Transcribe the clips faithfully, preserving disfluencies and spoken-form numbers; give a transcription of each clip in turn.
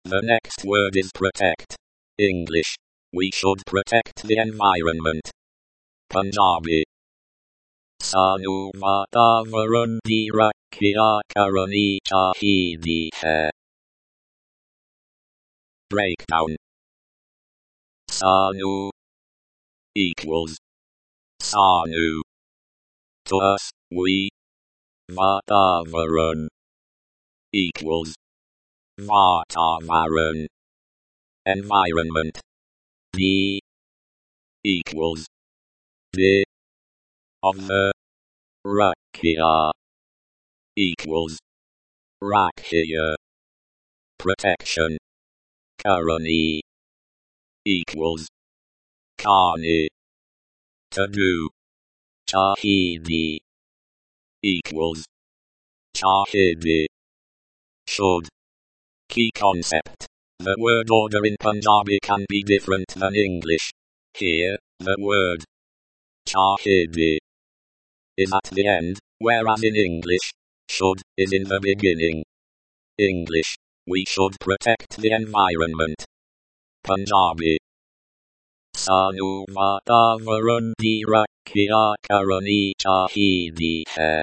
The next word is protect. English. We should protect the environment. Punjabi. Sanu vatavaran di rakhiya karani chahidi hai. Breakdown. Sanu equals Sanu. To us, we. Vatavaran equals Vatavaran. Environment. The equals the of the. Rakhiya equals Rakhiya. Protection. Karani equals Kani. To do. Chahidi equals Chahidi. Should. Key concept. The word order in Punjabi can be different than English. Here, the word Chahidi is at the end, whereas in English, should is in the beginning. English. We should protect the environment. Punjabi. Sanu vatavaran di rakhiya karani chahidi hai.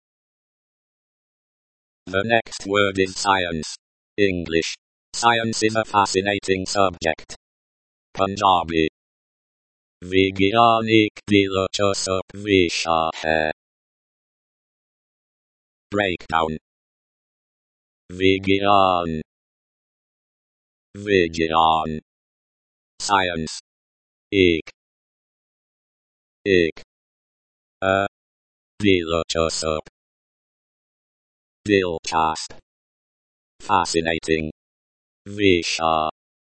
The next word is science. English. Science is a fascinating subject. Punjabi. Vigyanik dilchasp visha hai. Breakdown. Vigyan. Vigyan. Science. Ik. Ik. A. Dilchasp. Dilchasp. Fascinating. Visha.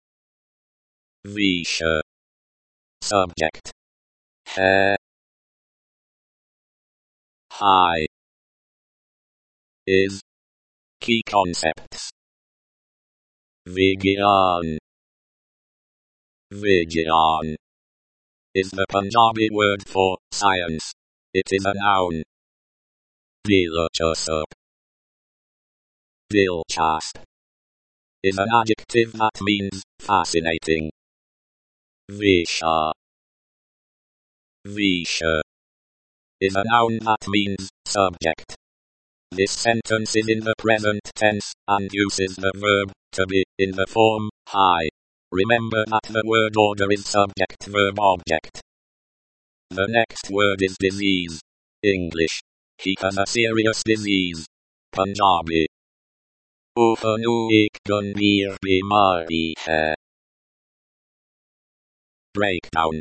Visha. Subject. Hai. High. Is. Key concepts. Vigyan. Vigyan is the Punjabi word for science. It is a noun. Dilchasp. Dilchasp is an adjective that means fascinating. Visha. Visha is a noun that means subject. This sentence is in the present tense and uses the verb to be in the form high. Remember that the word order is subject verb object. The next word is disease. English. He has a serious disease. Punjabi. Uhanu ek gambhir bimari hai. Breakdown.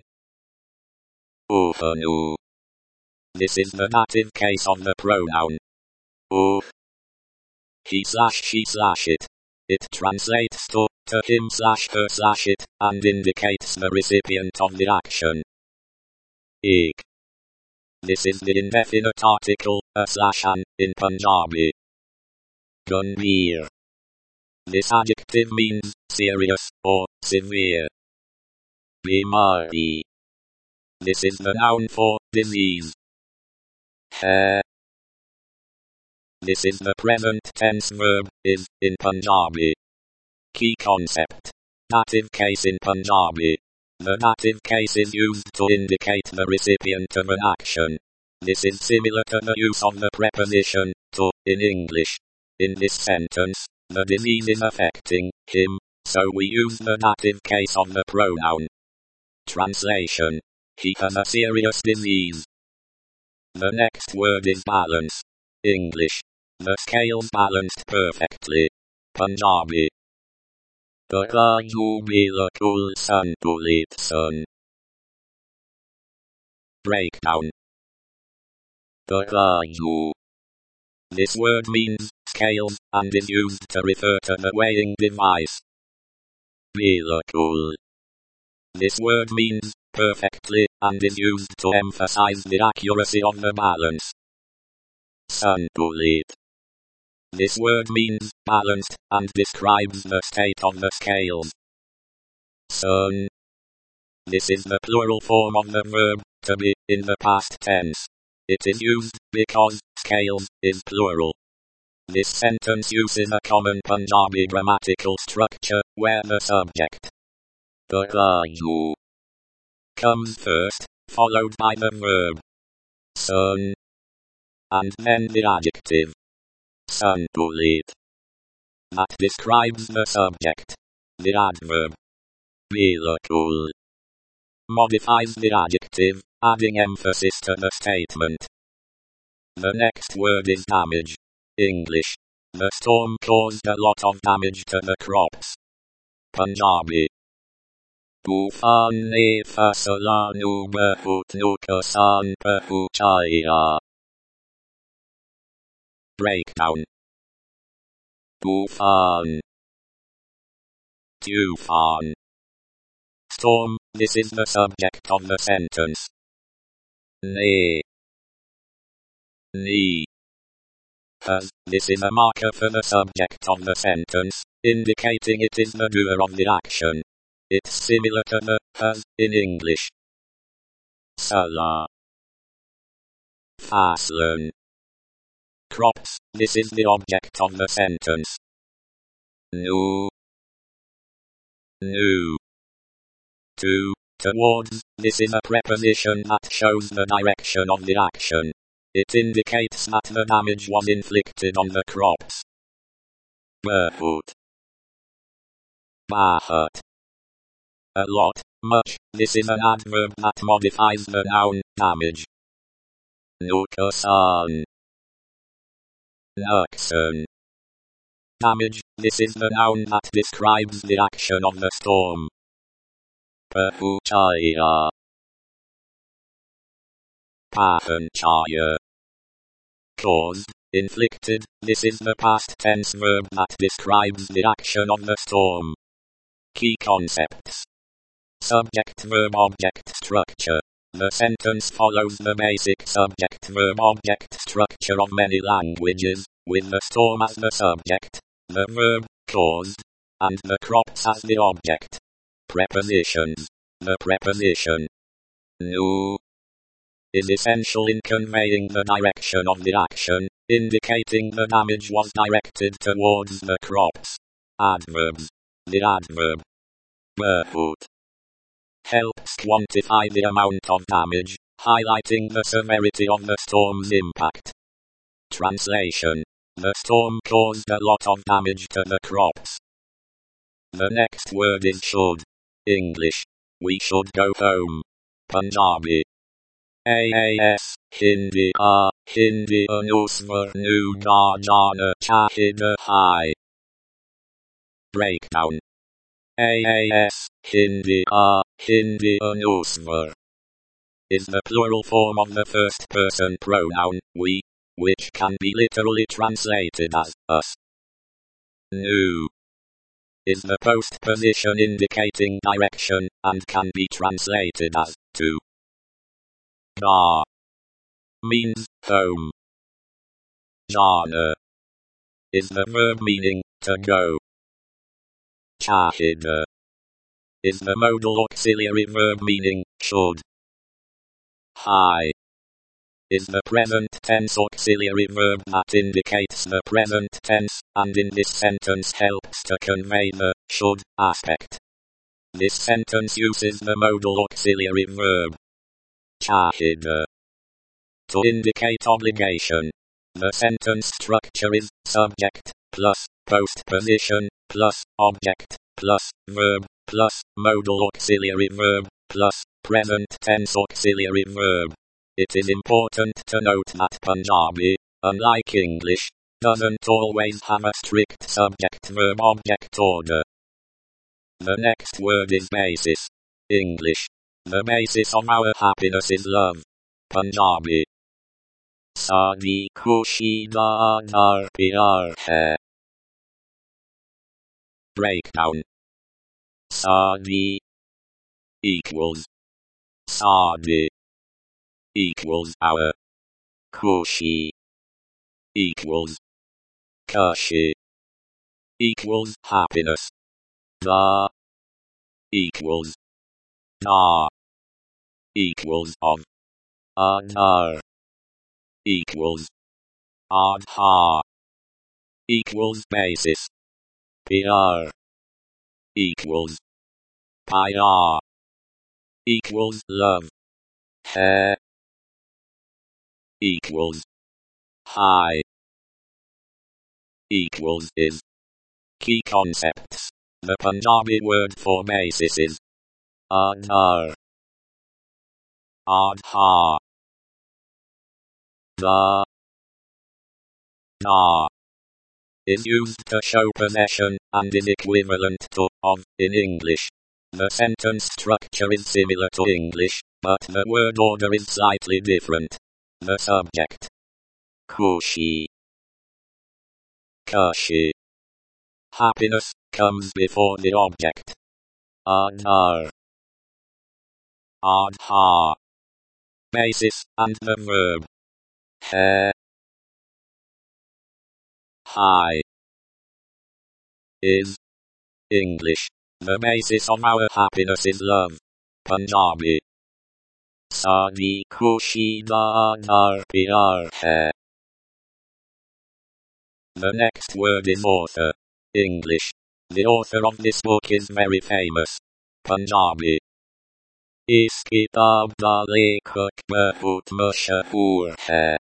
Uhanu. This is the dative case of the pronoun. Uh. He slash she slash it. It translates to, to him slash her slash it, and indicates the recipient of the action. Ek. This is the indefinite article, a slash an, in Punjabi. Gambhir. This adjective means serious, or severe. Bimari. This is the noun for disease. Hai. This is the present tense verb, is, in Punjabi. Key concept. Dative case in Punjabi. The dative case is used to indicate the recipient of an action. This is similar to the use of the preposition to in English. In this sentence, the disease is affecting him, so we use the dative case of the pronoun. Translation. He has a serious disease. The next word is balance. English. The scales balanced perfectly. Punjabi. Taraju bilakul santulit sun. Breakdown. Taraju. This word means scales and is used to refer to the weighing device. Bilakul. This word means perfectly and is used to emphasize the accuracy of the balance. Santulit. This word means balanced and describes the state of the scales. Sun. This is the plural form of the verb to be in the past tense. It is used because scales is plural. This sentence uses a common Punjabi grammatical structure, where the subject, Baju, comes first, followed by the verb, Sun, and then the adjective, Santulit, that describes the subject. The adverb, Bilakul, modifies the adjective, adding emphasis to the statement. The next word is damage. English. The storm caused a lot of damage to the crops. Punjabi. Tufan ne fasalan nu bahut nuqsan pahunchaya. Breakdown. Tufan. Tufan. Storm, this is the subject of the sentence. Ne. Ni. Has, this is a marker for the subject of the sentence, indicating it is the doer of the action. It's similar to the has in English. Salah. Faslan. Crops, this is the object of the sentence. Nu. Nu. To, towards, this is a preposition that shows the direction of the action. It indicates that the damage was inflicted on the crops. Bahut. Bahat. A lot, much, this is an adverb that modifies the noun, damage. Nuqsan. Nuqsan. Damage, this is the noun that describes the action of the storm. Pahunchaya. Pahunchaya. Caused, inflicted, this is the past tense verb that describes the action of the storm. Key concepts. Subject-verb-object structure. The sentence follows the basic subject-verb-object structure of many languages, with the storm as the subject, the verb, caused, and the crops as the object. Prepositions. The preposition nu is essential in conveying the direction of the action, indicating the damage was directed towards the crops. Adverbs. The adverb bahut helps quantify the amount of damage, highlighting the severity of the storm's impact. Translation. The storm caused a lot of damage to the crops. The next word is should. English. We should go home. Punjabi. Aas, Hindi a, Hindi anusvar nu ga jana chahida hai. Breakdown. Aas, Hindi a, Hindi anusvar is the plural form of the first person pronoun, we, which can be literally translated as us. Nu is the postposition indicating direction, and can be translated as to. Ga means home. Jana is the verb meaning to go. Chahida is the modal auxiliary verb meaning should. Hai is the present tense auxiliary verb that indicates the present tense, and in this sentence helps to convey the should aspect. This sentence uses the modal auxiliary verb chahida to indicate obligation. The sentence structure is subject plus postposition plus object plus verb plus modal auxiliary verb plus present tense auxiliary verb. It is important to note that Punjabi, unlike English, doesn't always have a strict subject-verb-object order. The next word is basis. English. The basis of our happiness is love. Punjabi. Saadi khushi da aadhar pyar hai. Breakdown. Saadi equals Saadi equals our. Khushi equals Khushi equals happiness. Da equals Da equals of. Aadhar equals Aadhar. equals basis. P R equals pi r equals love. Hair equals high equals is. Key concepts. The Punjabi word for basis is Aadhar. Aadhar. The na is used to show possession and is equivalent to of in English. The sentence structure is similar to English, but the word order is slightly different. The subject Khushi. Khushi. Happiness comes before the object. Aadhar. Aadhar. Basis and the verb. Hai. High. Is. English. The basis of our happiness is love. Punjabi. Sadi khushi da aadhar pyar hai. The next word is author. English. The author of this book is very famous. Punjabi. Is kitab da lekhak bahut mashhoor hai.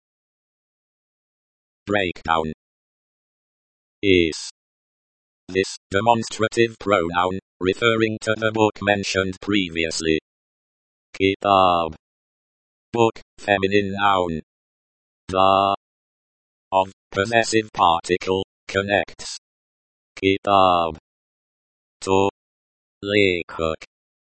Breakdown. Is. This demonstrative pronoun, referring to the book mentioned previously. Kitab. Book, feminine noun. The. Of, possessive particle, connects. Kitab. To. Lekhak.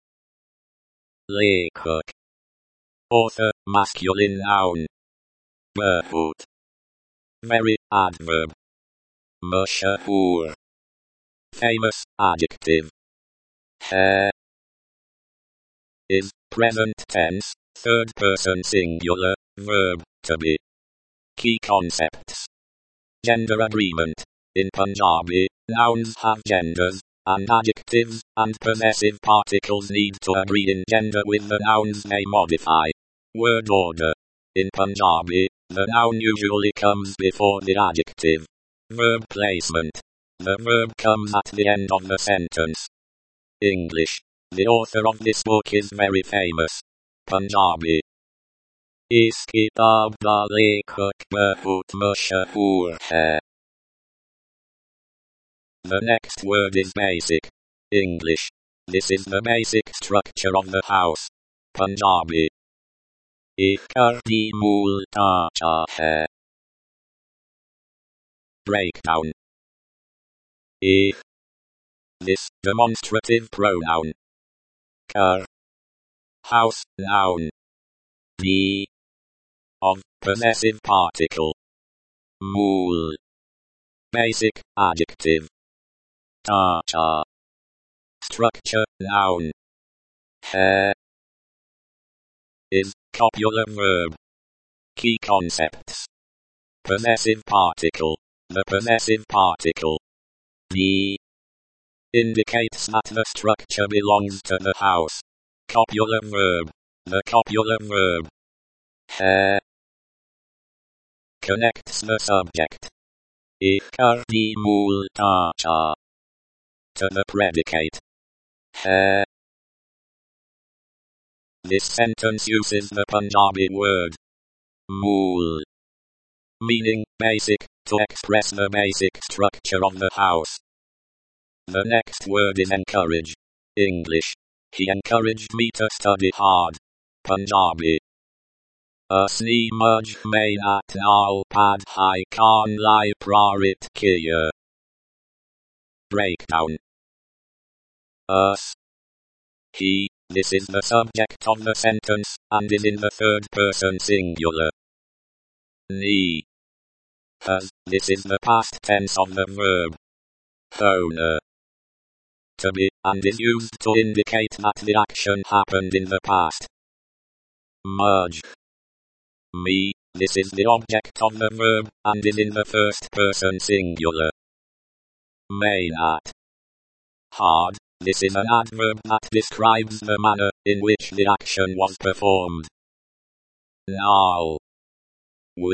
Lekhak. Author, masculine noun. Bahut. Very, adverb. Mashhoor. Famous, adjective. Hai. Is, present tense, third person singular, verb, to be. Key concepts. Gender agreement. In Punjabi, nouns have genders, and adjectives and possessive particles need to agree in gender with the nouns they modify. Word order. In Punjabi, the noun usually comes before the adjective. Verb placement. The verb comes at the end of the sentence. English. The author of this book is very famous. Punjabi. Is kitab da lekhak bahut mashhoor hai. The next word is basic. English. This is the basic structure of the house. Punjabi. Ik ghar di mool ढांचा hai. Breakdown. Ik. This demonstrative pronoun. Ghar. House, noun. Di. Of, possessive particle. Mool. Basic, adjective. ढांचा. Structure, noun. Hai. Is, copular verb. Key concepts. Possessive particle. The possessive particle. Di. Indicates that the structure belongs to the house. Copular verb. The copular verb. Hai. Connects the subject. Ik ghar di mool ढांचा. To the predicate. Hai. This sentence uses the Punjabi word mool, meaning basic, to express the basic structure of the house. The next word is encourage. English. He encouraged me to study hard. Punjabi. Asni mujh mehnat naal padhai karn lai prarit kiya. Breakdown. Us. He. This is the subject of the sentence, and is in the third person singular. Ni. Has. This is the past tense of the verb. Hona. To be, and is used to indicate that the action happened in the past. Mujh. Me. This is the object of the verb, and is in the first person singular. Mehnat. Hard. This is an adverb that describes the manner in which the action was performed. Naal. With.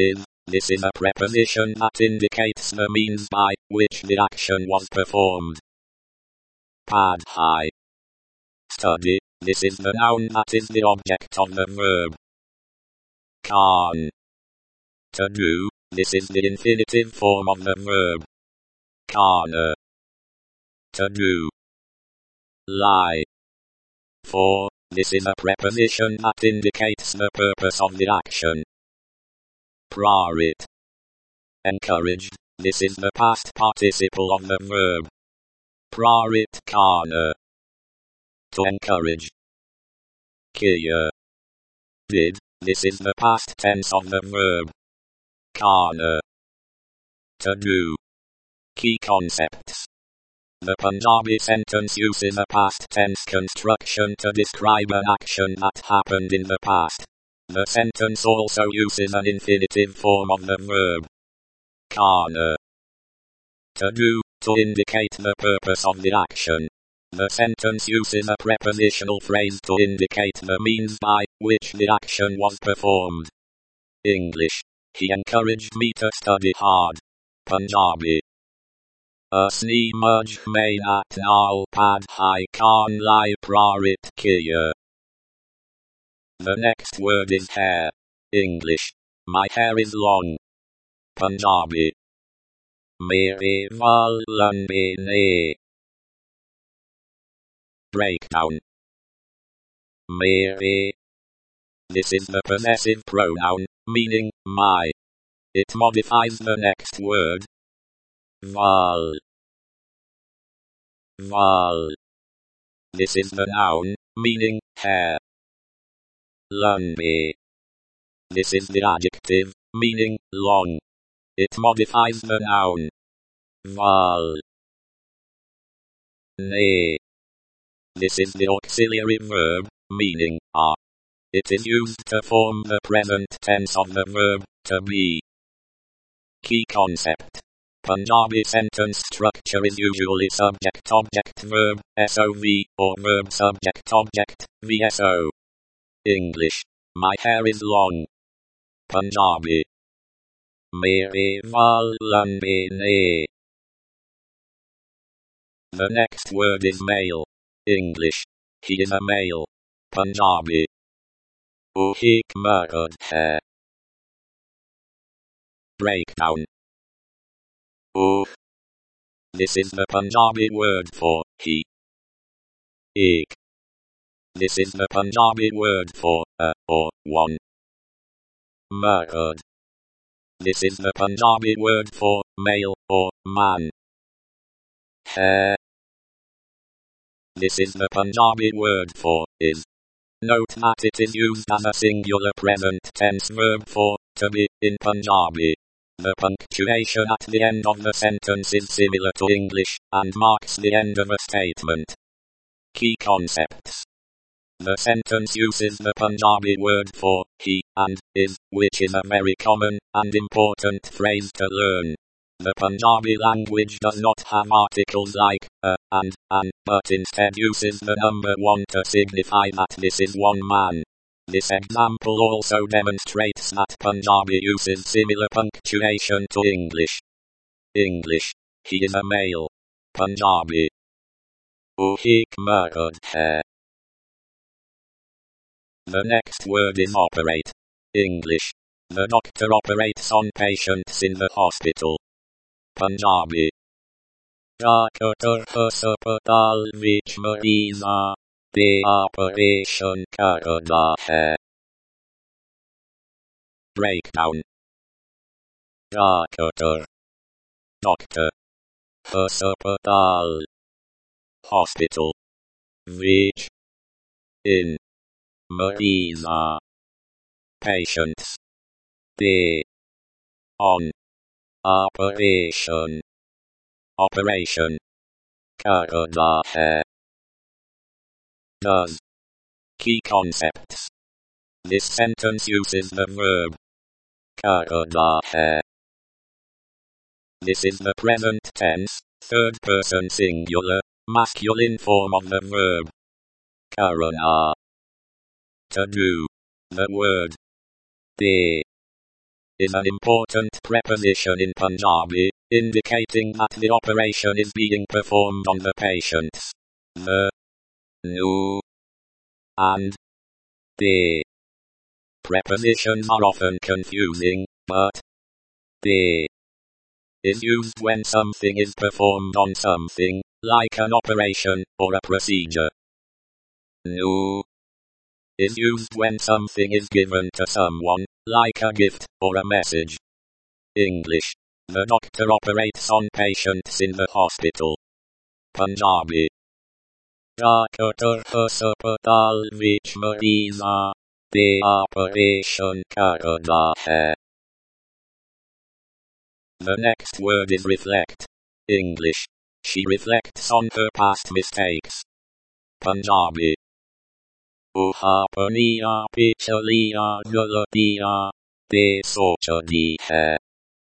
This is a preposition that indicates the means by which the action was performed. Padhai. Study. This is the noun that is the object of the verb. Khan. To do. This is the infinitive form of the verb. Kana. To do. Lie. For. This is a preposition that indicates the purpose of the action. Prarit. Encouraged. This is the past participle of the verb. Prarit kana. To encourage. Kiya. Did. This is the past tense of the verb. Kana. To do. Key concepts. The Punjabi sentence uses a past tense construction to describe an action that happened in the past. The sentence also uses an infinitive form of the verb. Kana. To do, to indicate the purpose of the action. The sentence uses a prepositional phrase to indicate the means by which the action was performed. English. He encouraged me to study hard. Punjabi. Asni mujh mein at naal padhai khan lai prarit kiya. The next word is hair. English. My hair is long. Punjabi. Mere val lambe ne. Breakdown. Mere. This is the possessive pronoun, meaning my. It modifies the next word. Val. Val. This is the noun, meaning hair. Lambe. This is the adjective, meaning long. It modifies the noun. Val. Ne. This is the auxiliary verb, meaning are. It is used to form the present tense of the verb, to be. Key concept. Punjabi sentence structure is usually subject-object-verb, S O V, or verb-subject-object, V S O. English. My hair is long. Punjabi. Mere val lambe ne. The next word is male. English. He is a male. Punjabi. Oh ek mard hai. Breakdown. Oh. This is the Punjabi word for he. Ek. This is the Punjabi word for a or one. Mard. This is the Punjabi word for male or man. Hai. This is the Punjabi word for is. Note that it is used as a singular present tense verb for to be in Punjabi. The punctuation at the end of the sentence is similar to English and marks the end of a statement. Key concepts. The sentence uses the Punjabi word for he and is, which is a very common and important phrase to learn. The Punjabi language does not have articles like a and an, but instead uses the number one to signify that this is one man. This example also demonstrates that Punjabi uses similar punctuation to English. English. He is a male. Punjabi. Oh ek mard hai. The next word is operate. English. The doctor operates on patients in the hospital. Punjabi. Doctor hospital vich mareeza de operation karda hai. Breakdown. Doctor. Doctor. Hospital. Hospital. Vich. In. Mareeza. Patients. De. On. Operation. Operation. Karda hai. Does. Key concepts. This sentence uses the verb. Karda hai. This is the present tense, third person singular, masculine form of the verb. Karana. To do. The word. De. is an important preposition in Punjabi, indicating that the operation is being performed on the patients. The, nu, and the prepositions are often confusing, but the is used when something is performed on something, like an operation or a procedure. Nu is used when something is given to someone, like a gift or a message. English. The doctor operates on patients in the hospital. Punjabi. Doctor hospital vich mareeza de operation karda hai. The next word is reflect. English. She reflects on her past mistakes. Punjabi. Oh apniya pichliya galatiyan de sochdi hai.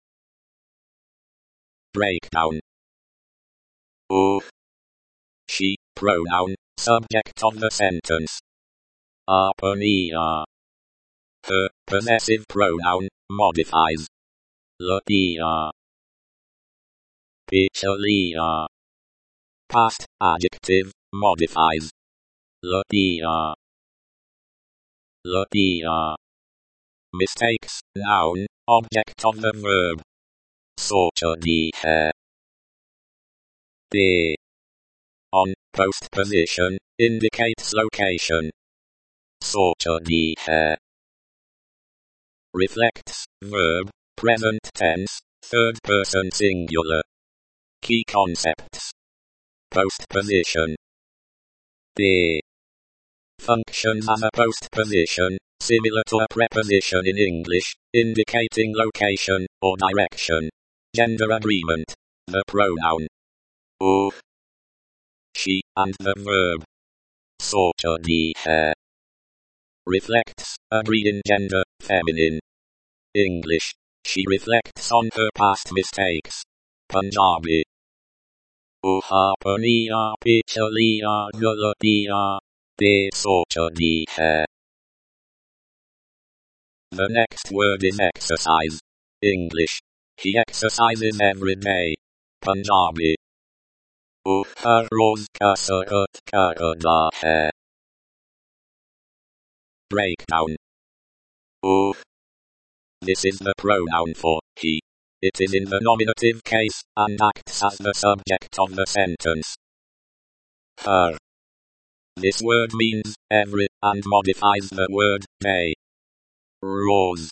Breakdown. Oh. She, pronoun, subject of the sentence. Apniya. Her, possessive pronoun, modifies. Latiya. Pichliya. Past, adjective, modifies. Latiya. Latiya. Mistakes, noun, object of the verb. Sochdi hai. De. On, postposition, indicates location. Sochdi hai. Reflects, verb, present tense, third person singular. Key concepts. Postposition. De. Functions as a postposition, similar to a preposition in English, indicating location or direction. Gender agreement. The pronoun. Oh. She, and the verb. Sochdi hai. Reflects, agree in gender, feminine. English. She reflects on her past mistakes. Punjabi. Oh apniya pichliya galatiyan de sochdi hai. The next word is exercise. English. He exercises every day. Punjabi. Oh har roz kasrat karda hai. Breakdown. Oh. This is the pronoun for he. It is in the nominative case, and acts as the subject of the sentence. Har. This word means every, and modifies the word day. Roz.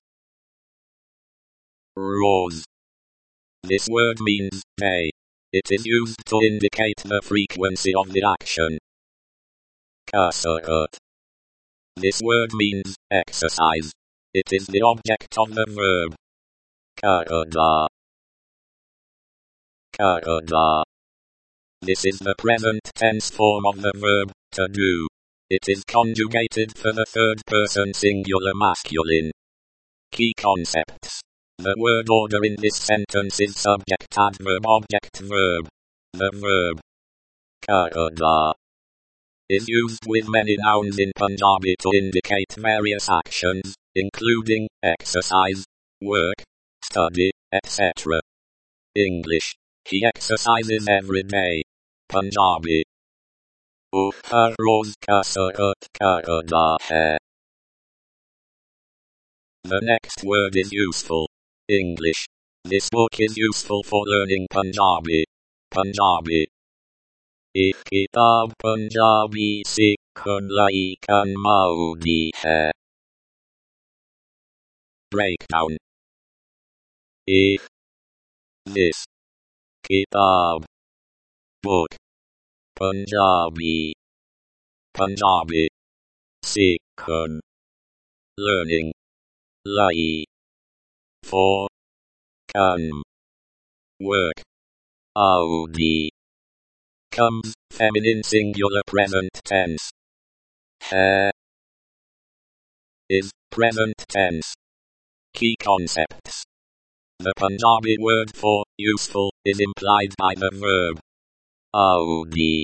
Roz. This word means day. It is used to indicate the frequency of the action. Kasrat. This word means exercise. It is the object of the verb. Karda. Karda. This is the present tense form of the verb, to do. It is conjugated for the third person singular masculine. Key concepts. The word order in this sentence is subject adverb object verb. The verb karda is used with many nouns in Punjabi to indicate various actions, including exercise, work, study, et cetera. English. He exercises every day. Punjabi. Oh har roz kasrat karda hai. The next word is useful. English. This book is useful for learning Punjabi. Punjabi. एक किताब पंजाबी सीखने लाई कमाऊदी है. Breakdown. एक. This. Kitab. Book. Punjabi. Punjabi. Seekhan. Learning. Lai. For. Come. Work. Audi. Comes, feminine singular present tense. Hai. Is, present tense. Key concepts. The Punjabi word for useful is implied by the verb audi,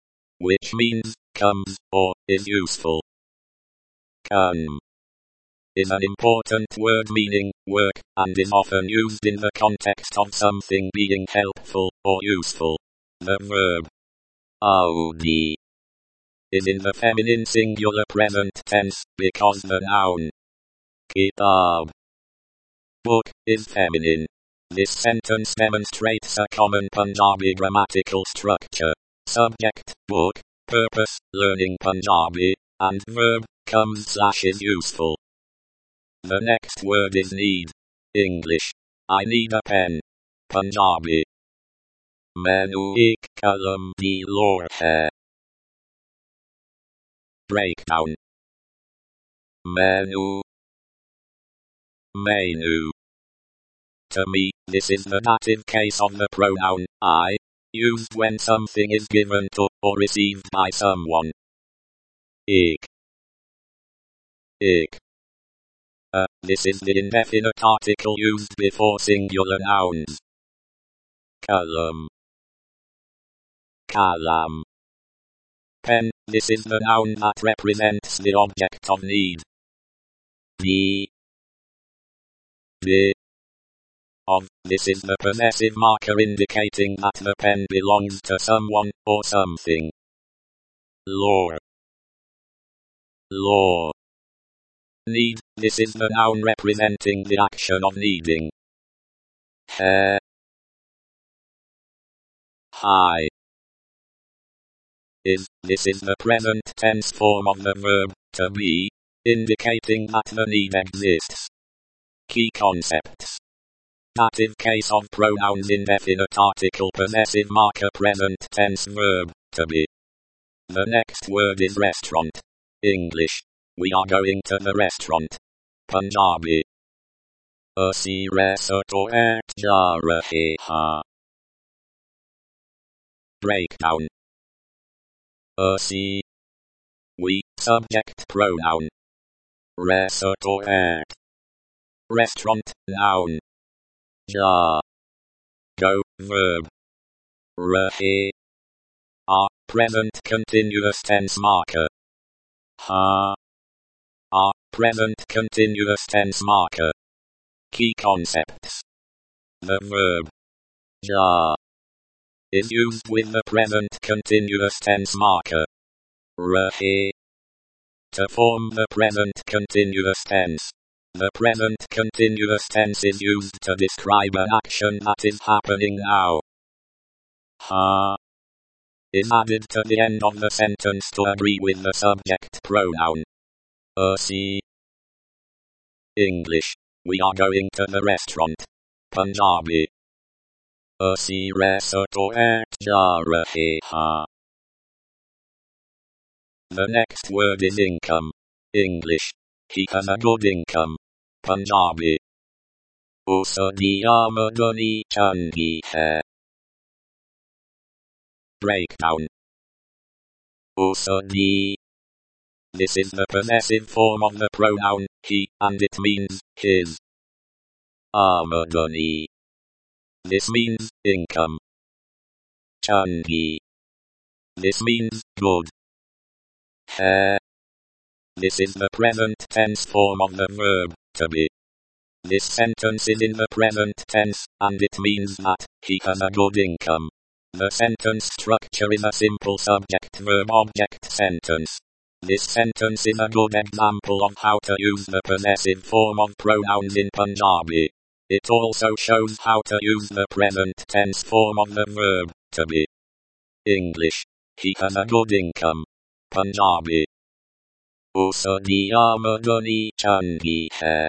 which means comes or is useful. Come. is an important word meaning work, and is often used in the context of something being helpful or useful. The verb audi is in the feminine singular present tense because the noun kitab, book, is feminine. This sentence demonstrates a common Punjabi grammatical structure. Subject, book, purpose, learning Punjabi, and verb, comes slash is useful. The next word is need. English. I need a pen. Punjabi. Mainu ek kalam di lor hai. Breakdown. Menu. Menu. To me, this is the dative case of the pronoun I, used when something is given to or received by someone. Ik. Ik. Uh, this is the indefinite article used before singular nouns. Kalam. Kalam. Pen, this is the noun that represents the object of need. The. The. Of, this is the possessive marker indicating that the pen belongs to someone, or something. Law. Law. Need, this is the noun representing the action of needing. Hair. High. Is, this is the present tense form of the verb, to be, indicating that the need exists. Key concepts. Dative case of pronouns indefinite article possessive marker present tense verb, to be. The next word is restaurant. English. We are going to the restaurant. Punjabi. Asi restaurant ja rahe ha. Breakdown. Asi. We, subject pronoun. Restaurant. Restaurant, noun. Ja. Go, verb. Rahe. A, present continuous tense marker. Ha. A, present continuous tense marker. Key concepts. The verb ja is used with the present continuous tense marker rahe to form the present continuous tense. The present continuous tense is used to describe an action that is happening now. Ha is added to the end of the sentence to agree with the subject pronoun. Asi. English. We are going to the restaurant. Punjabi. Asi restaurant ja rahe ha. The next word is income. English. He has a good income. Punjabi. Usadi amadani changi hai. Breakdown. Usadi. This is the possessive form of the pronoun he, and it means his. Amadani. This means income. Changi. This means good. Hai. This is the present tense form of the verb to be. This sentence is in the present tense, and it means that he has a good income. The sentence structure is a simple subject-verb-object sentence. This sentence is a good example of how to use the possessive form of pronouns in Punjabi. It also shows how to use the present tense form of the verb to be. English. He has a good income. Punjabi. Usadi amadani changi hai.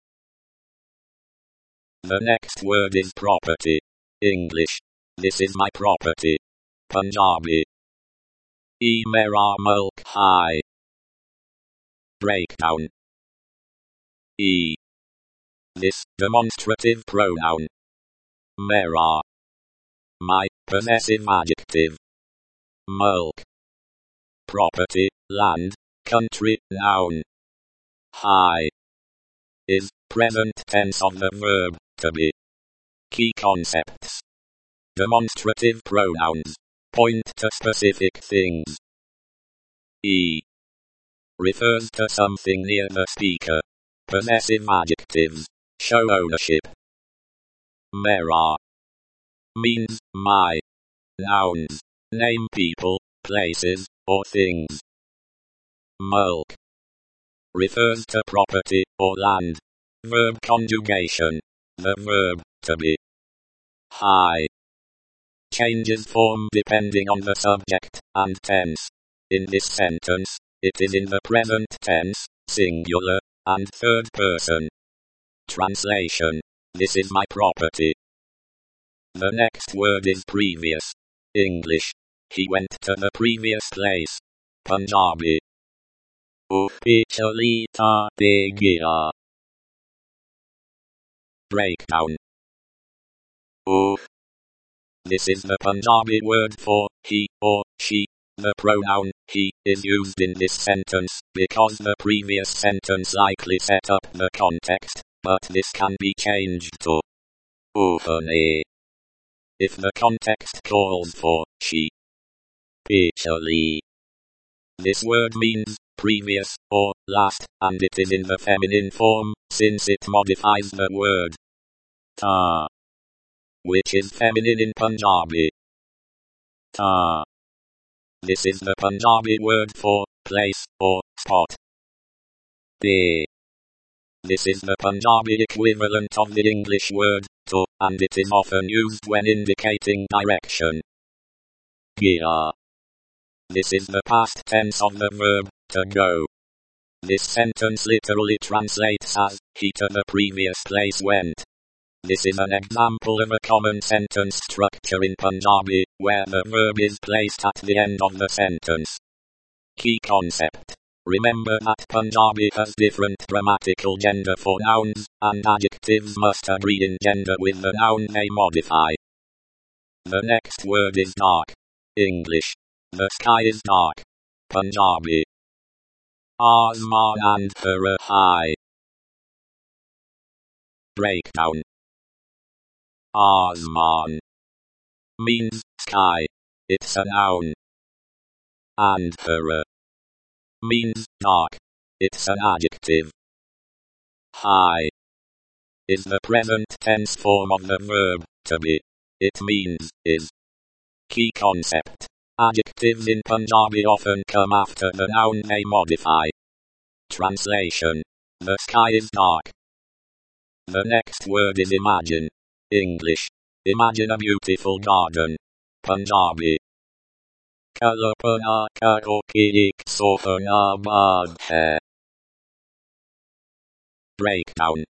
The next word is property. English. This is my property. Punjabi. E mera mulk hai. Breakdown. E. This, demonstrative pronoun. Mera. My, possessive adjective. Mulk. Property, land, country, noun. Hai. Is, present tense of the verb, to be. Key concepts. Demonstrative pronouns. Point to specific things. E. Refers to something near the speaker. Possessive adjectives. Show ownership. Mera means my. Nouns. Name people, places, or things. Mulk refers to property or land. Verb conjugation. The verb to be. High changes form depending on the subject and tense. In this sentence, it is in the present tense, singular, and third person. Translation. This is my property. The next word is previous. English. He went to the previous place. Punjabi. Oh pichali tha de gaya. Breakdown. Oh. This is the Punjabi word for he or she. The pronoun he is used in this sentence because the previous sentence likely set up the context, but this can be changed to ohne if the context calls for she. Pichali. This word means previous or last, and it is in the feminine form since it modifies the word ta, which is feminine in Punjabi. Ta. This is the Punjabi word for place or spot. De. This is the Punjabi equivalent of the English word to, and it is often used when indicating direction. Gaya. This is the past tense of the verb to go. This sentence literally translates as he to the previous place went. This is an example of a common sentence structure in Punjabi, where the verb is placed at the end of the sentence. Key concept. Remember that Punjabi has different grammatical gender for nouns, and adjectives must agree in gender with the noun they modify. The next word is dark. English. The sky is dark. Punjabi. Asman andhera hai. Breakdown. Asman means sky. It's a noun. Andhera means dark. It's an adjective. Hai is the present tense form of the verb to be. It means is. Key concept. Adjectives in Punjabi often come after the noun they modify. Translation. The sky is dark. The next word is imagine. English. Imagine a beautiful garden. Punjabi. Kalpana karo ki ek sohna baag hai. Breakdown.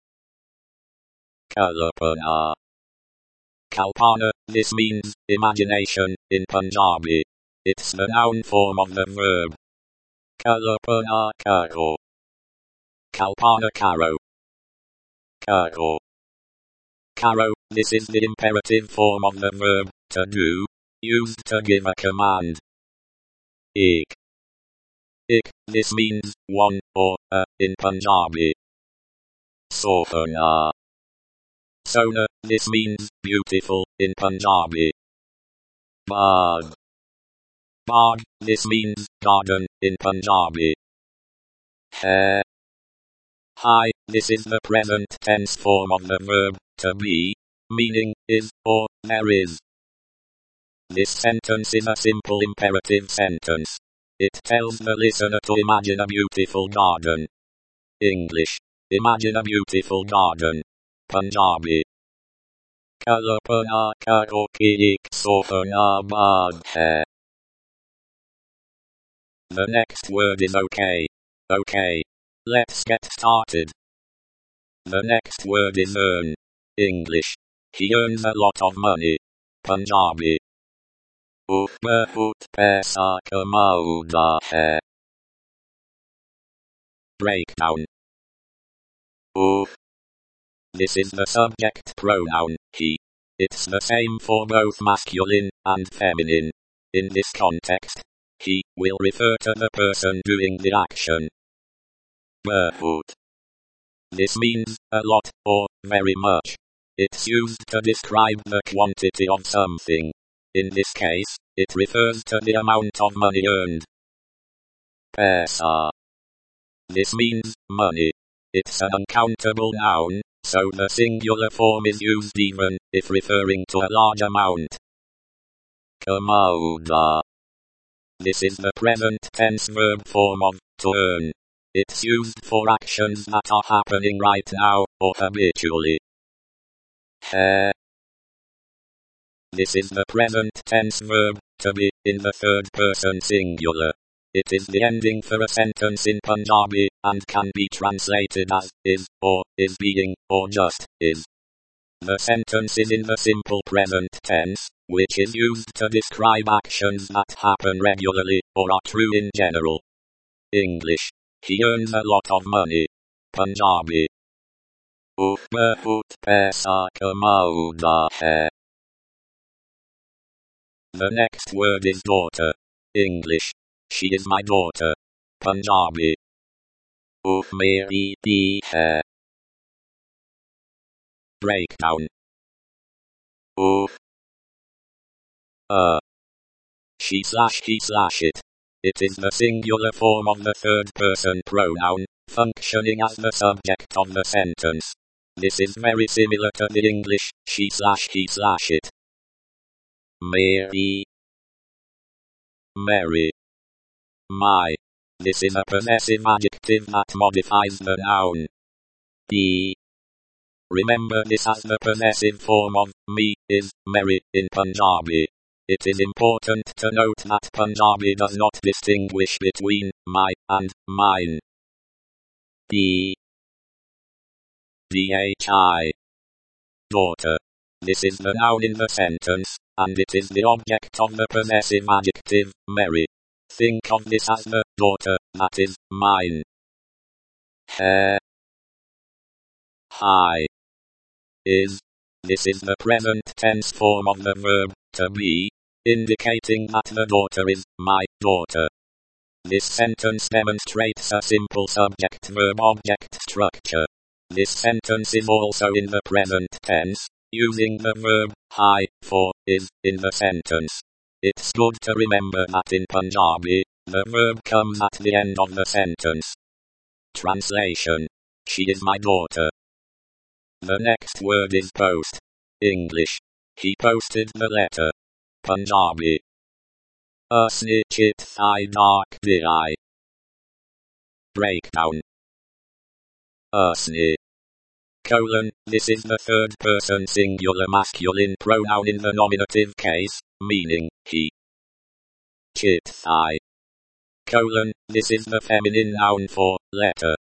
Kalpana. Kalpana, this means imagination in Punjabi. It's the noun form of the verb. Kalpana karo. Kalpana karo. Karo. Karo, this is the imperative form of the verb to do, used to give a command. Ik. Ik, this means one or a in Punjabi. Sohna. Sona, this means beautiful in Punjabi. Baag. Baag, this means garden in Punjabi. Hai. Hai, this is the present tense form of the verb to be, meaning is or there is. This sentence is a simple imperative sentence. It tells the listener to imagine a beautiful garden. English. Imagine a beautiful garden. Punjabi. Kalpana karo ki ek sohna baag hai. The next word is okay. Okay. Let's get started. The next word is earn. English. He earns a lot of money. Punjabi. Oh bahut paisa kamauda hai. Breakdown. Oh. This is the subject pronoun, he. It's the same for both masculine and feminine. In this context, he will refer to the person doing the action. Bahut. This means a lot or very much. It's used to describe the quantity of something. In this case, it refers to the amount of money earned. Paisa. This means money. It's an uncountable noun, so the singular form is used even if referring to a large amount. Commoda. This is the present tense verb form of to earn. It's used for actions that are happening right now, or habitually. Hair. This is the present tense verb, to be, in the third person singular. It is the ending for a sentence in Punjabi, and can be translated as, is, or, is being, or just, is. The sentence is in the simple present tense, which is used to describe actions that happen regularly, or are true in general. English. He earns a lot of money. Punjabi. Uh bahut paisa kamauda hai. The next word is daughter. English. She is my daughter. Punjabi. Uh meri dhi hai. Breakdown. Uh. Uh. She slash he slash it. It is the singular form of the third person pronoun, functioning as the subject of the sentence. This is very similar to the English she slash he slash it. Mary. Mary. My. This is a possessive adjective that modifies the noun. The. Remember this as the possessive form of me is Mary in Punjabi. It is important to note that Punjabi does not distinguish between my and mine. The. Dhi. Daughter. This is the noun in the sentence, and it is the object of the possessive adjective, Mary. Think of this as the daughter, that is, mine. Hair. Hi. Is. This is the present tense form of the verb, to be, indicating that the daughter is my daughter. This sentence demonstrates a simple subject-verb-object structure. This sentence is also in the present tense, using the verb hi for is in the sentence. It's good to remember that in Punjabi, the verb comes at the end of the sentence. Translation. She is my daughter. The next word is post. English. He posted the letter. Punjabi. Usne chit thai dak dirai. Breakdown. Usne. Colon. This is the third person singular masculine pronoun in the nominative case, meaning he. Chit thai. Colon. This is the feminine noun for letter.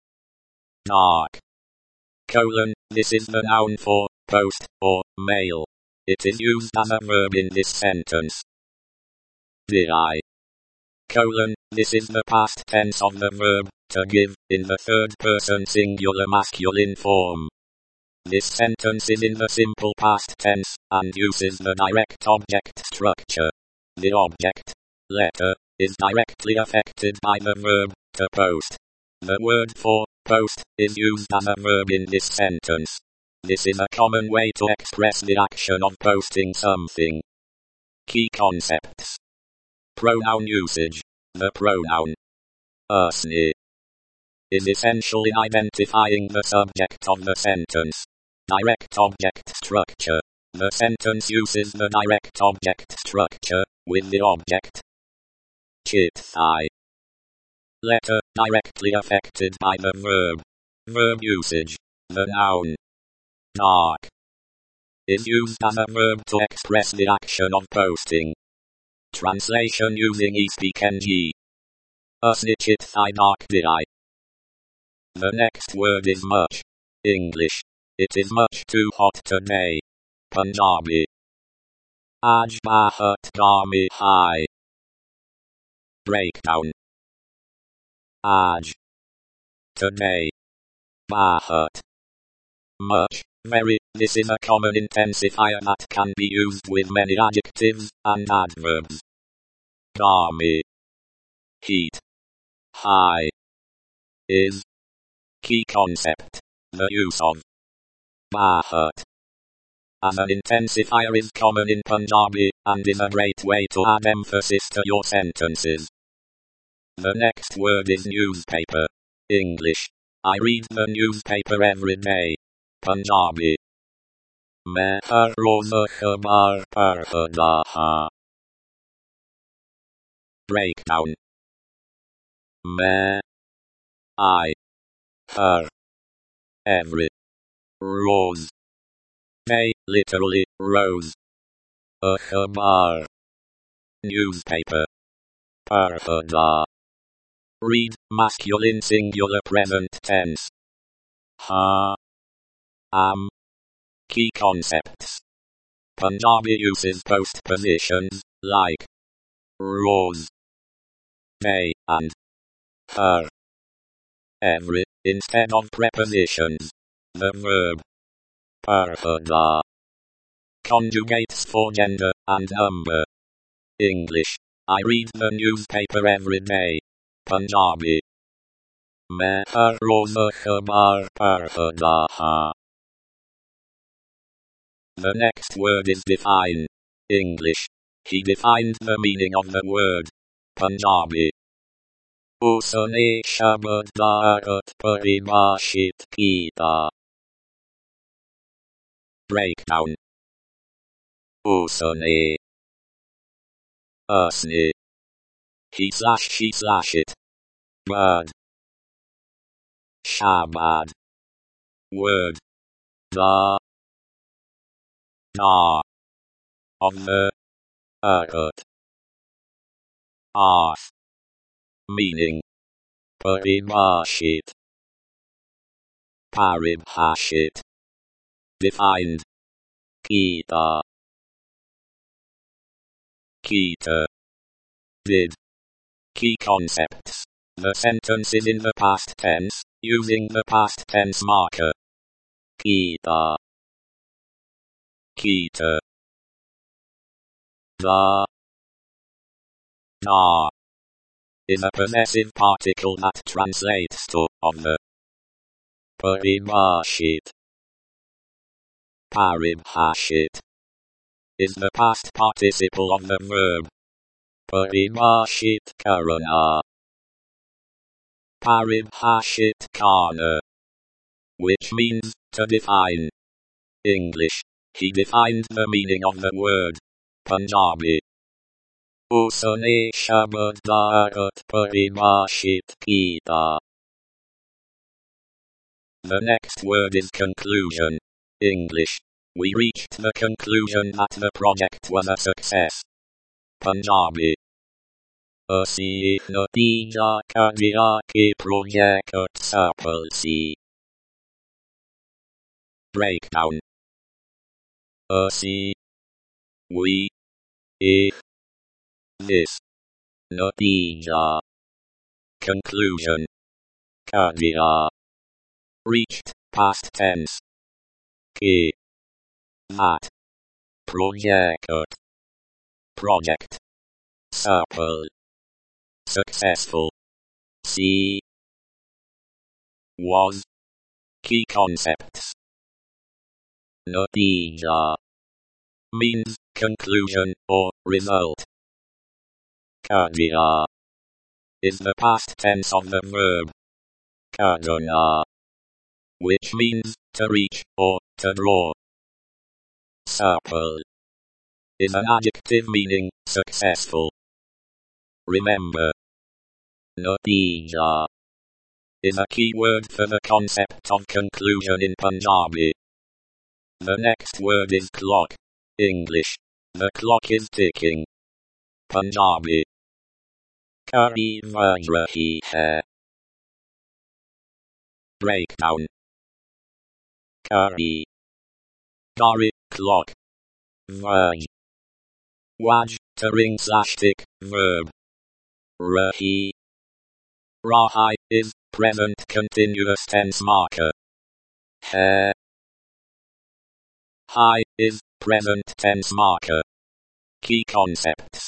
Dak. Colon. This is the noun for post or mail. It is used as a verb in this sentence. Dirai. Colon. This is the past tense of the verb to give in the third person singular masculine form. This sentence is in the simple past tense and uses the direct object structure. The object, letter, is directly affected by the verb to post. The word for post is used as a verb in this sentence. This is a common way to express the action of posting something. Key concepts. Pronoun usage. The pronoun usne is essentially identifying the subject of the sentence. Direct object structure. The sentence uses the direct object structure with the object. Chit thai. Letter directly affected by the verb. Verb usage. The noun dak is used as a verb to express the action of posting. Translation using eSpeakNG. Usne chit thai dak dirai. The next word is much. English. It is much too hot today. Punjabi. Aaj bahut garmi hai. Breakdown. Aaj. Today. Bahut. Much. Very. This is a common intensifier that can be used with many adjectives and adverbs. Garmi. Heat. High. Is. Key concept. The use of bahut as an intensifier is common in Punjabi and is a great way to add emphasis to your sentences. The next word is newspaper. English. I read the newspaper every day. Punjabi. मैं हर रोज अखबार पढ़ता हूँ. Breakdown. मैं I her every rose. May literally rose. Akhbar newspaper. Parpada read masculine singular present tense. Ha am key concepts. Punjabi uses postpositions like rose, may and her every instead of prepositions. The verb parpada conjugates for gender and number. English. I read the newspaper every day. Punjabi. मैं हर रोज अखबार पढ़ता हूँ. The next word is define. English. He defined the meaning of the word. Punjabi. उसने शब्द का अर्थ परिभाषित किया. Breakdown. उसने usne he slash she slash it. Word. Shabad. Word. The na of the earth. Arth. Meaning. Paribhashit. Paribhashit. Defined. Kita. Kita. Did. Key concepts. The sentence is in the past tense, using the past tense marker. Kita. Kita. The. Na. Is a possessive particle that translates to of the. Paribhashit. Paribhashit. Is the past participle of the verb. Paribhashit karana. Paribhashit karna. Which means, to define. English. He defined the meaning of the word. Punjabi. Usne shabad ka arth paribhashit kiya. The next word is conclusion. English. We reached the conclusion that the project was a success. Punjabi. ਅਸੀਂ ਇੱਕ ਨਤੀਜਾ ਕੱਢਿਆ ਕਿ project ਸਫਲ ਸੀ. Breakdown. ਅਸੀਂ we ਇੱਕ this ਨਤੀਜਾ conclusion ਕੱਢਿਆ reached past tense ਕਿ that project project सफल successful. C was key concepts. Natija means conclusion or result. Kadya is the past tense of the verb kadana, which means to reach or to draw. Safal is an adjective meaning successful. Remember, natija is a key word for the concept of conclusion in Punjabi. The next word is clock. English. The clock is ticking. Punjabi. Kari vaj rahi hai. Breakdown. Kari. Dari, clock. Vaj. Waj, to ring slash tick, verb. Rahi. Rahai is present continuous tense marker. Hai. Hai is present tense marker. Key concepts.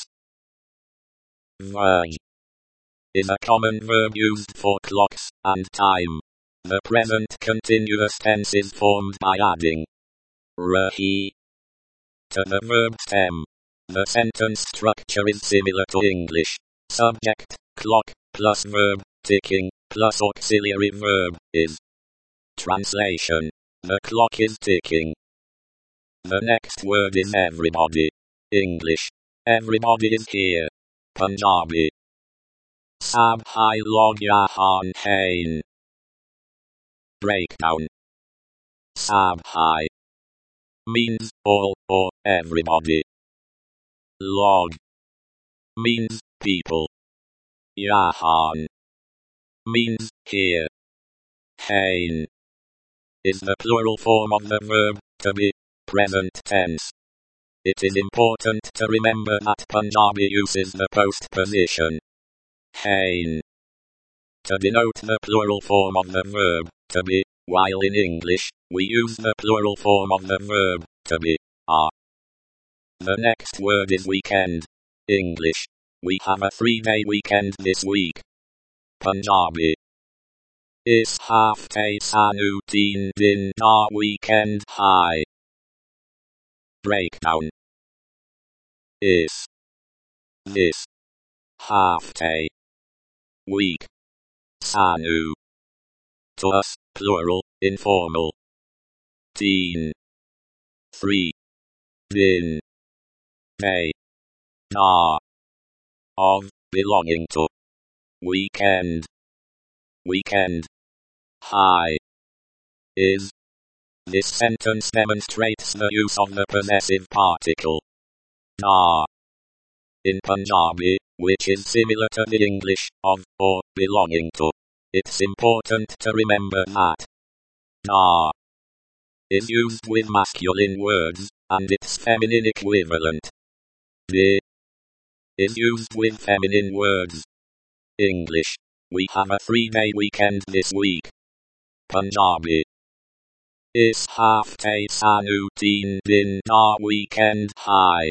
Vaj is a common verb used for clocks and time. The present continuous tense is formed by adding rahi to the verb stem. The sentence structure is similar to English. Subject, clock, plus verb, ticking, plus auxiliary verb is. Translation: the clock is ticking. The next word is everybody. English: everybody is here. Punjabi: Sab hai log yahan hain. Breakdown: Sab hai means all or everybody. Log means people. Yahan means here. Hain is the plural form of the verb to be, present tense. It is important to remember that Punjabi uses the postposition hain to denote the plural form of the verb to be, while in English, we use the plural form of the verb to be, are. The next word is weekend. English: we have a three-day weekend this week. Punjabi: is hafte sanu teen din da weekend hai. Breakdown: is this hafte week. Sanu to us, plural, informal. Teen three. Din day. Da of, belonging to. Weekend weekend. Hi is. This sentence demonstrates the use of the possessive particle da in Punjabi, which is similar to the English of or belonging to. It's important to remember that da is used with masculine words, and its feminine equivalent de is used with feminine words. English: we have a three-day weekend this week. Punjabi: is hafte sanu teen din da weekend hai.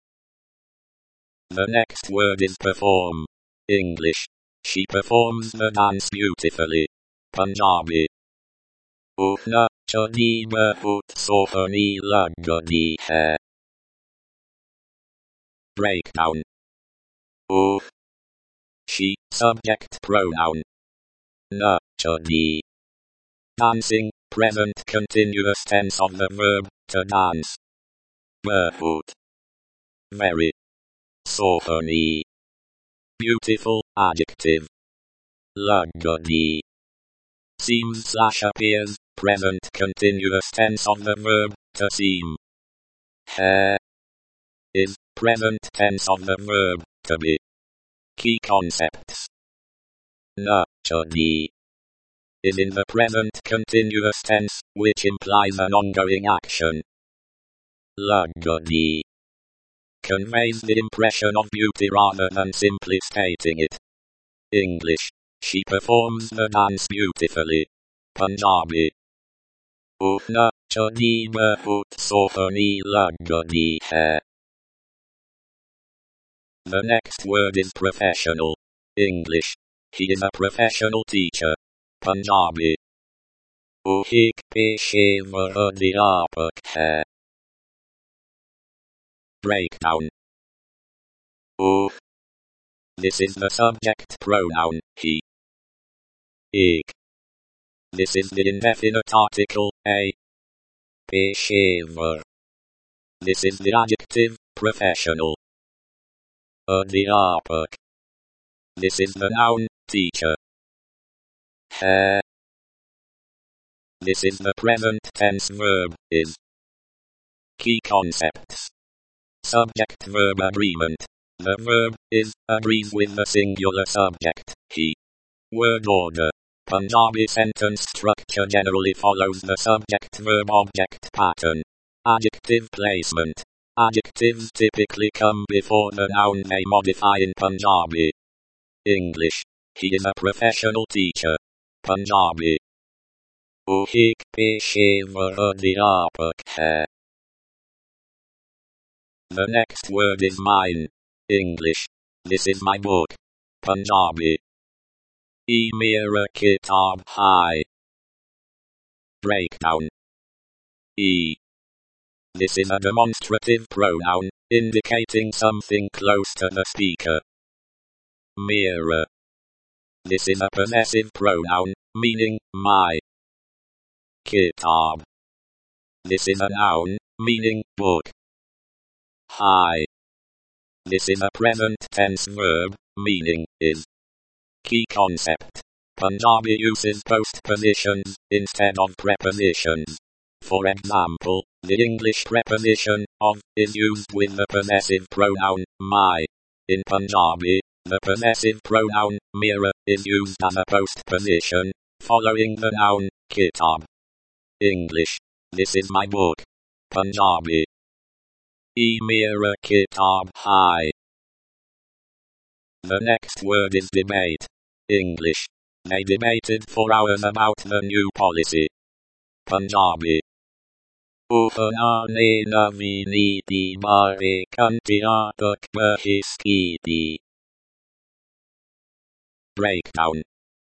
The next word is perform. English: she performs the dance beautifully. Punjabi: Uhna chadi bahut sohani lagdi hai. Breakdown: Uh she, subject pronoun. Na chadi dancing, present continuous tense of the verb to dance. Bahut very. Sohani beautiful, adjective. Lagdi seems slash appears, present continuous tense of the verb to seem. Hai is present tense of the verb to be. Key concepts: na chadi is in the present continuous tense, which implies an ongoing action. Lagdi conveys the impression of beauty rather than simply stating it. English: she performs the dance beautifully. Punjabi: Uhna chadi bahut sohani lagdi hai. The next word is professional. English: he is a professional teacher. Punjabi: Oh ek peshevar adhyapak hai. Breakdown: Oh. This is the subject pronoun, he. Ek. This is the indefinite article, a. Peshevar. This is the adjective, professional. Adhyapak. This is the noun, teacher. Hai. This is the present tense verb, is. Key concepts: subject-verb agreement. The verb, is, agrees with the singular subject, he. Word order. Punjabi sentence structure generally follows the subject-verb-object pattern. Adjective placement. Adjectives typically come before the noun they modify in Punjabi. English: he is a professional teacher. Punjabi: Oh ek peshevar adhyapak hai. The next word is mine. English: this is my book. Punjabi: E mera kitab hai. Breakdown: E. This is a demonstrative pronoun, indicating something close to the speaker. Mera. This is a possessive pronoun, meaning my. Kitab. This is a noun, meaning book. Hai. This is a present tense verb, meaning is. Key concept. Punjabi uses postpositions instead of prepositions. For example, the English preposition of is used with the possessive pronoun my. In Punjabi, the possessive pronoun mera is used as a postposition, following the noun kitab. English. This is my book. Punjabi. E mera kitab hai. The next word is debate. English. They debated for hours about the new policy. Punjabi. Ufana ne navi niti bare kantiatak bahiskiti. Breakdown.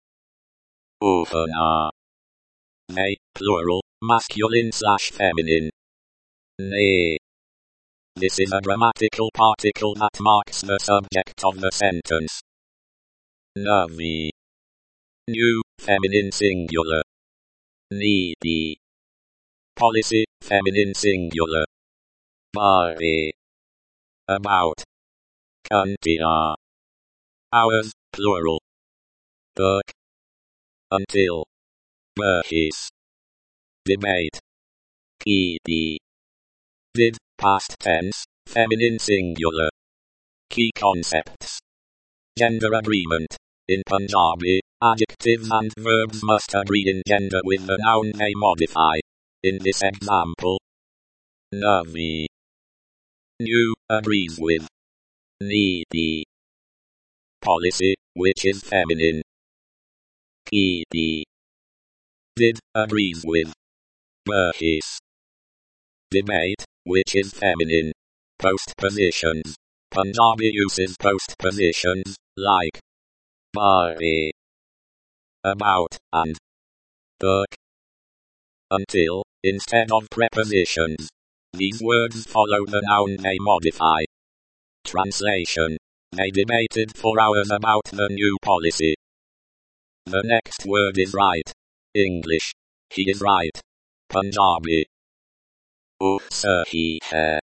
Ufana. They, plural, masculine slash feminine. Ne. This is a grammatical particle that marks the subject of the sentence. Navi. New, feminine singular. Niti. Policy, feminine singular. Bare. About. Kantia. Hours, plural. Book. Until. Bahis. Debate. Kiti. Did, past tense, feminine singular. Key concepts. Gender agreement. In Punjabi, adjectives and verbs must agree in gender with the noun they modify. In this example, Navi. New, agrees with. Niti. Policy, which is feminine. Kiti. Did, agrees with. Bahis. Debate, which is feminine. Postpositions. Punjabi uses postpositions, like bare, about, and book, until, instead of prepositions. These words follow the noun they modify. Translation. They debated for hours about the new policy. The next word is right. English. He is right. Punjabi. Oh, sahi hai.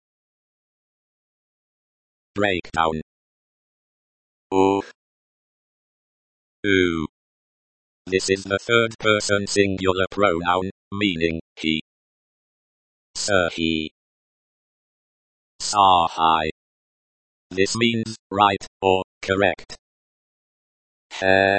Breakdown. Oh. Ooh. This is the third person singular pronoun, meaning he. Sahi. Sahai. This means right or correct. Hai.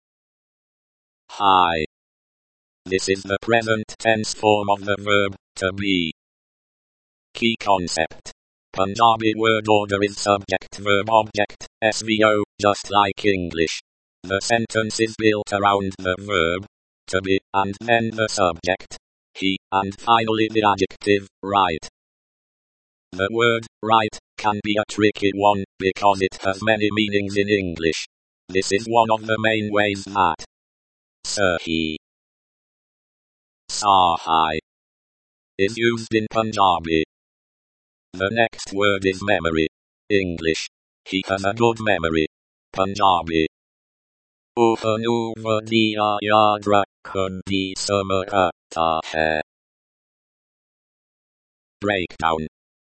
Hai. This is the present tense form of the verb to be. Key concept. Punjabi word order is subject verb object, S V O, just like English. The sentence is built around the verb to be, and then the subject, he, and finally the adjective, right. The word right can be a tricky one because it has many meanings in English. This is one of the main ways that sahi, sahai is used in Punjabi. The next word is memory. English. He has a good memory. Punjabi. Ufanu vadiya yaad rakhan di samarata hai. Breakdown.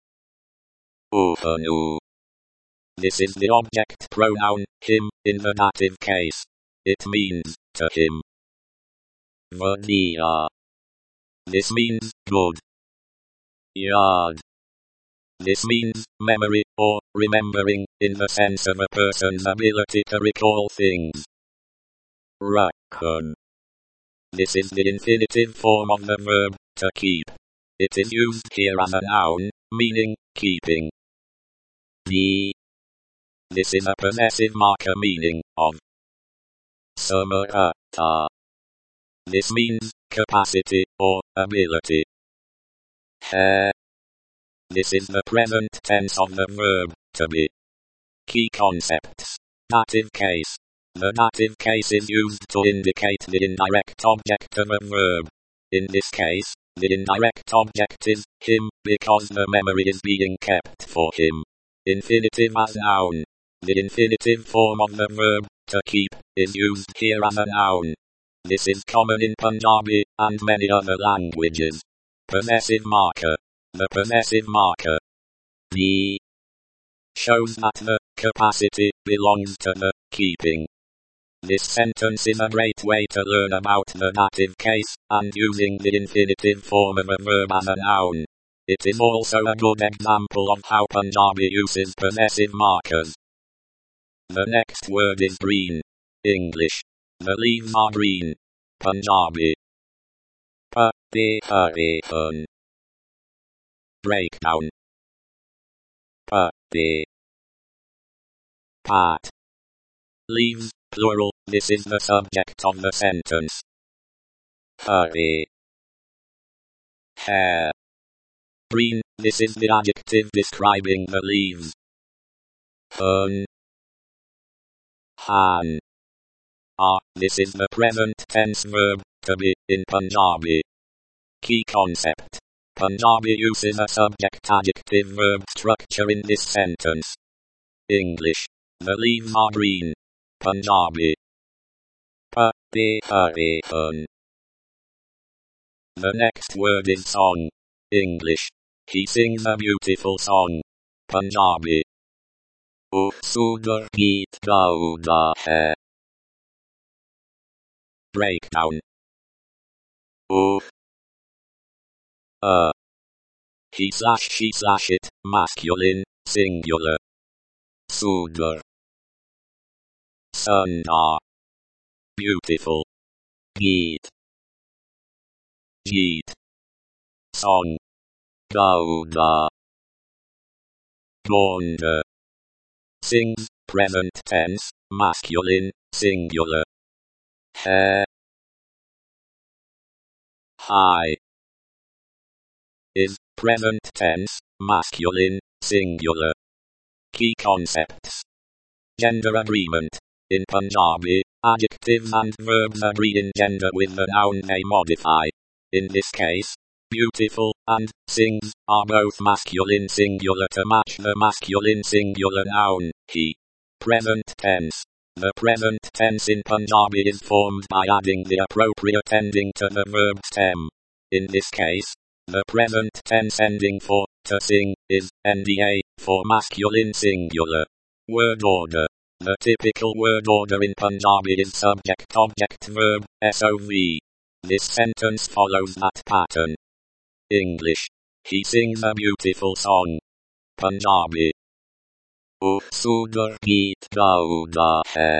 Ufanu. This is the object pronoun, him, in the dative case. It means, to him. Vadiya. This means, good. Yaad. This means, memory, or remembering, in the sense of a person's ability to recall things. Rakhan. This is the infinitive form of the verb, to keep. It is used here as a noun, meaning, keeping. The. This is a possessive marker meaning, of. Samarata. This means, capacity, or ability. Hai. This is the present tense of the verb, to be. Key concepts. Dative case. The dative case is used to indicate the indirect object of a verb. In this case, the indirect object is him, because the memory is being kept for him. Infinitive as noun. The infinitive form of the verb, to keep, is used here as a noun. This is common in Punjabi and many other languages. Possessive marker. The possessive marker, the, shows that the capacity belongs to the keeping. This sentence is a great way to learn about the dative case and using the infinitive form of a verb as a noun. It is also a good example of how Punjabi uses possessive markers. The next word is green. English. The leaves are green. Punjabi. Pa-de-ha-e-hun. Breakdown. Pa-de. Pat. Leaves, plural, this is the subject of the sentence. Ha-e. Hair. Green, this is the adjective describing the leaves. Hun. Han. Ah, this is the present tense verb, to be, in Punjabi. Key concept. Punjabi uses a subject-adjective-verb structure in this sentence. English. The leaves are green. Punjabi. Pa-de-ha-e-hun. The next word is song. English. He sings a beautiful song. Punjabi. Oh, sudar geet gauda hai. Breakdown. Oh. Uh. He slash she slash it, masculine, singular. Sudar. Sundar. Beautiful. Geet. Geet. Song. Gauda. Gaunda. Sings, present tense, masculine, singular. Hair. High. Is, present tense, masculine, singular. Key concepts. Gender agreement. In Punjabi, adjectives and verbs agree in gender with the noun they modify. In this case, beautiful and sings are both masculine singular to match the masculine singular noun, he. Present tense. The present tense in Punjabi is formed by adding the appropriate ending to the verb stem. In this case, the present tense ending for to sing is nda for masculine singular. Word order. The typical word order in Punjabi is subject, object, verb, sov. This sentence follows that pattern. English. He sings a beautiful song. Punjabi. Oh, sudar geet gauda hai.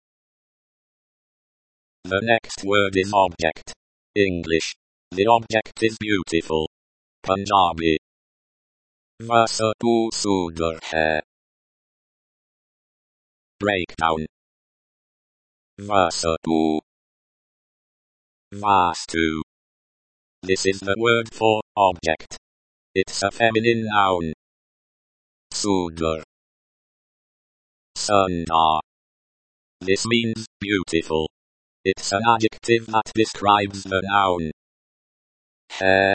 The next word is object. English. The object is beautiful. Punjabi. Vasa oh sudar hai. Breakdown. Vastu. Vastu. This is the word for object. It's a feminine noun. Sudar. Sundar. This means beautiful. It's an adjective that describes the noun. Hair.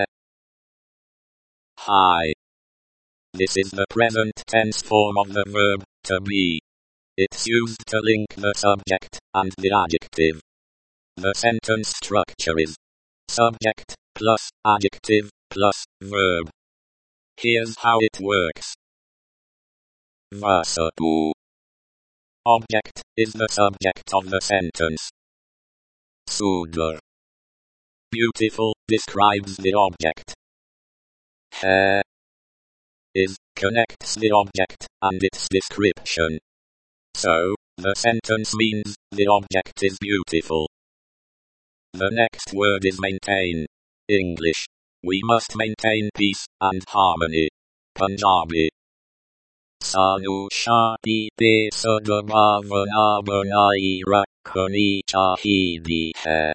High. This is the present tense form of the verb to be. It's used to link the subject and the adjective. The sentence structure is subject plus adjective plus verb. Here's how it works. Versatile. Object is the subject of the sentence. Sudar. Beautiful describes the object. Hair is connects the object and its description. So, the sentence means the object is beautiful. The next word is maintain. English. We must maintain peace and harmony. Punjabi. Sanu shadi de sadabhavana banai rakhani chahidi hai.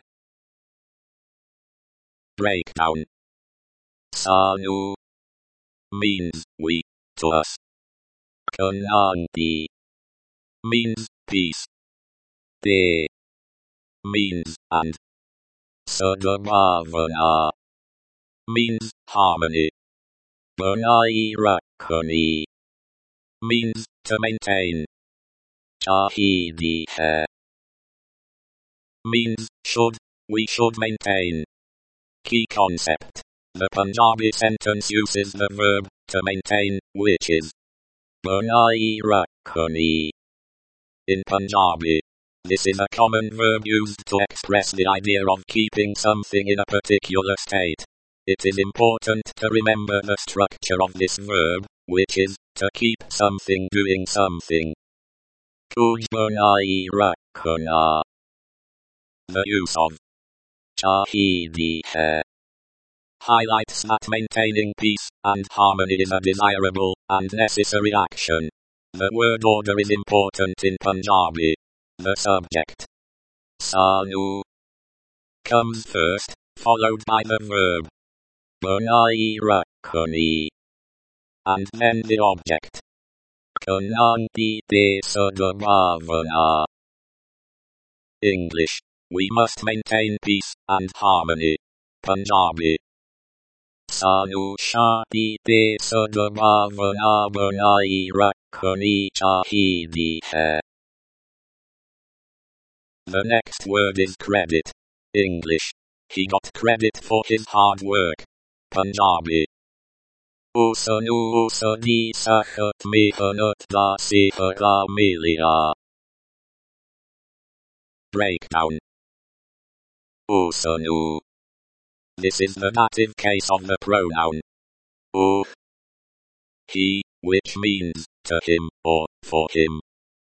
Breakdown. Sanu means we, to us. Kanandi means peace. De means and. Sadabhavana means harmony. Banai rakhani means to maintain. Chahiye hai. Means, should, we should maintain. Key concept. The Punjabi sentence uses the verb, to maintain, which is Banai rakhni. In Punjabi, this is a common verb used to express the idea of keeping something in a particular state. It is important to remember the structure of this verb, which is, to keep something doing something. Kuj banai rakhna. The use of chahiye hai highlights that maintaining peace and harmony is a desirable and necessary action. The word order is important in Punjabi. The subject, sanu, comes first, followed by the verb, banai rakhni, and then the object, kananti de sadbhavana. English. We must maintain peace and harmony. Punjabi. Sanu shanti de sadbhavana banai rakhni chahiye hai. The next word is credit. English. He got credit for his hard work. Punjabi. Usanu usani sakhat mehanat da seha miliya. Breakdown. Usanu. This is the dative case of the pronoun u. He, which means to him or for him.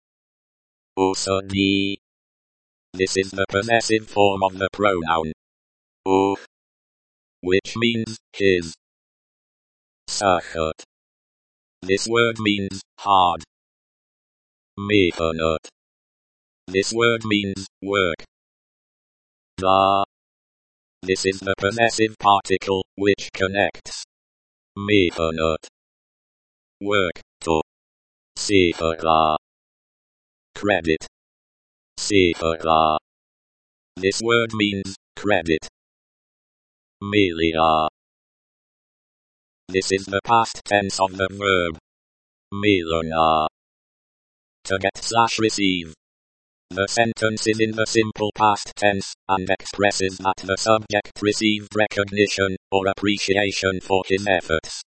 Usani. This is the possessive form of the pronoun u, which means his. Sakhat. This word means hard. Mehanat. This word means work. Da. This is the possessive particle which connects mehanat, work, to seha. Credit. Seha. This word means credit. Miliya. This is the past tense of the verb milana. To get slash receive. The sentence is in the simple past tense, and expresses that the subject received recognition, or appreciation for his efforts.